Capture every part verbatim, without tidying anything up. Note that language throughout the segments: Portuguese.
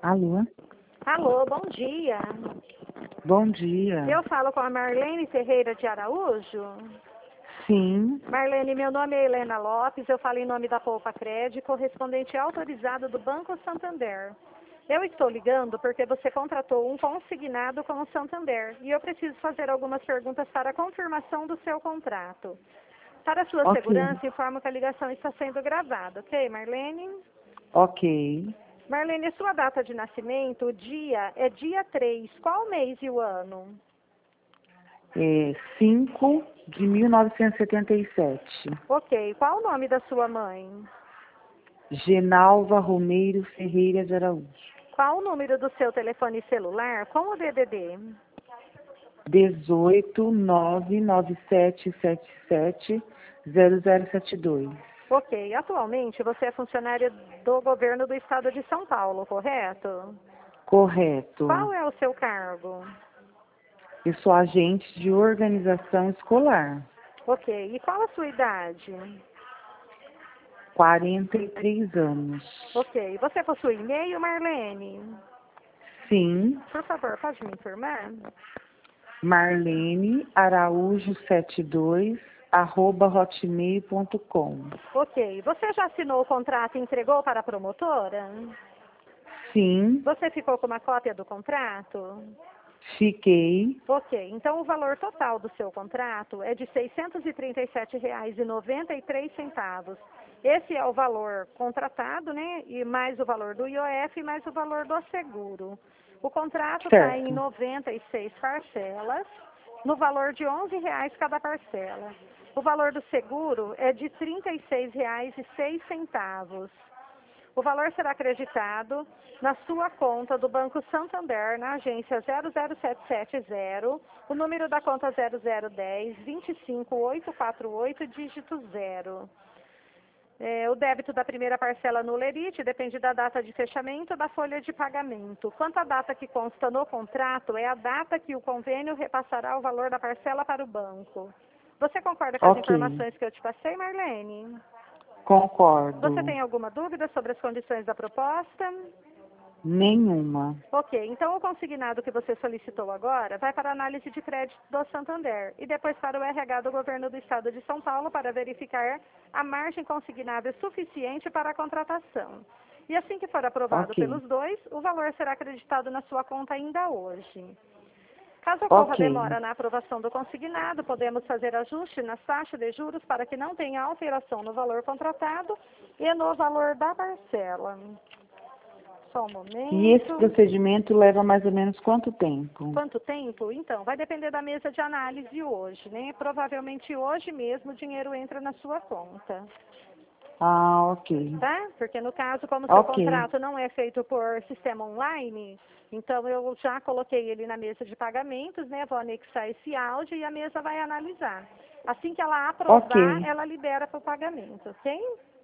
Alô? Alô, bom dia. Bom dia. Eu falo com a Marlene Ferreira de Araújo. Sim. Marlene, meu nome é Helena Lopes, eu falo em nome da Poupa Crédito, correspondente autorizado do Banco Santander. Eu estou ligando porque você contratou um consignado com o Santander e eu preciso fazer algumas perguntas para a confirmação do seu contrato. Para sua Ok. segurança, informo que a ligação está sendo gravada, ok, Marlene? Ok. Marlene, sua data de nascimento, o dia é dia três. Qual o mês e o ano? É cinco de mil novecentos e setenta e sete. Ok. Qual o nome da sua mãe? Genalva Romeiro Ferreira de Araújo. Qual o número do seu telefone celular com o D D D? dezoito, nove nove sete sete sete, zero zero sete dois. Ok. Atualmente, você é funcionária do governo do estado de São Paulo, correto? Correto. Qual é o seu cargo? Eu sou agente de organização escolar. Ok. E qual a sua idade? quarenta e três anos. Ok. Você possui e-mail, Marlene? Sim. Por favor, pode me informar? Marlene Araújo setenta e dois, arroba hotmail ponto com. Ok. Você já assinou o contrato e entregou para a promotora? Sim, Você ficou com uma cópia do contrato? fiquei. Ok. Então, o valor total do seu contrato é de seiscentos e trinta e sete reais e noventa e três centavos. Esse é o valor contratado, né? E mais o valor do I O F e mais o valor do seguro. O contrato está em Certo. noventa e seis parcelas, no valor de onze reais cada parcela. O valor do seguro é de trinta e seis reais e seis centavos. O valor será acreditado na sua conta do Banco Santander, na agência zero zero sete sete zero, o número da conta zero zero um zero, dois cinco oito quatro oito, dígito zero. É, o débito da primeira parcela no Lerite depende da data de fechamento da folha de pagamento. Quanto à data que consta no contrato, é a data que o convênio repassará o valor da parcela para o banco. Você concorda com as Ok. informações que eu te passei, Marlene? Concordo. Você tem alguma dúvida sobre as condições da proposta? Nenhuma. Ok, então o consignado que você solicitou agora vai para a análise de crédito do Santander e depois para o R H do governo do estado de São Paulo para verificar a margem consignável suficiente para a contratação. E assim que for aprovado Ok. pelos dois, o valor será acreditado na sua conta ainda hoje. Caso ocorra Ok. demora na aprovação do consignado, podemos fazer ajuste na taxa de juros para que não tenha alteração no valor contratado e no valor da parcela. Só um E esse momento. procedimento leva mais ou menos quanto tempo? Quanto tempo? Então, vai depender da mesa de análise hoje, né? Provavelmente hoje mesmo o dinheiro entra na sua conta, Ah, ok. tá? Porque no caso, como o seu Ok. contrato não é feito por sistema online, então eu já coloquei ele na mesa de pagamentos, né? Vou anexar esse áudio e a mesa vai analisar. Assim que ela aprovar, Ok. ela libera para o pagamento, ok?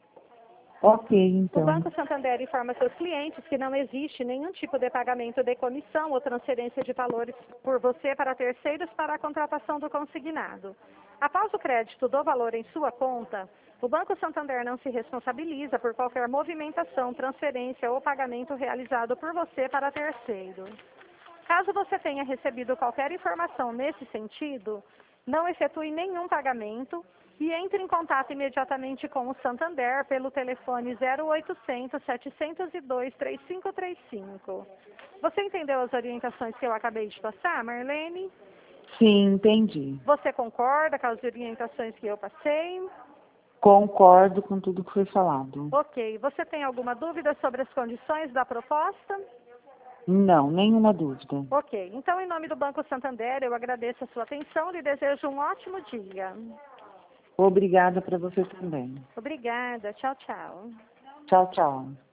Ok, O então. Banco Santander informa seus clientes que não existe nenhum tipo de pagamento de comissão ou transferência de valores por você para terceiros para a contratação do consignado. Após o crédito do valor em sua conta, o Banco Santander não se responsabiliza por qualquer movimentação, transferência ou pagamento realizado por você para terceiro. Caso você tenha recebido qualquer informação nesse sentido, não efetue nenhum pagamento e entre em contato imediatamente com o Santander pelo telefone zero oitocentos, setecentos e dois, três cinco três cinco. Você entendeu as orientações que eu acabei de passar, Marlene? Sim, entendi. Você concorda com as orientações que eu passei? Concordo com tudo que foi falado. Ok. Você tem alguma dúvida sobre as condições da proposta? Não, nenhuma dúvida. Ok. Então, em nome do Banco Santander, eu agradeço a sua atenção e desejo um ótimo dia. Obrigada para você também. Obrigada. Tchau, tchau. Tchau, tchau.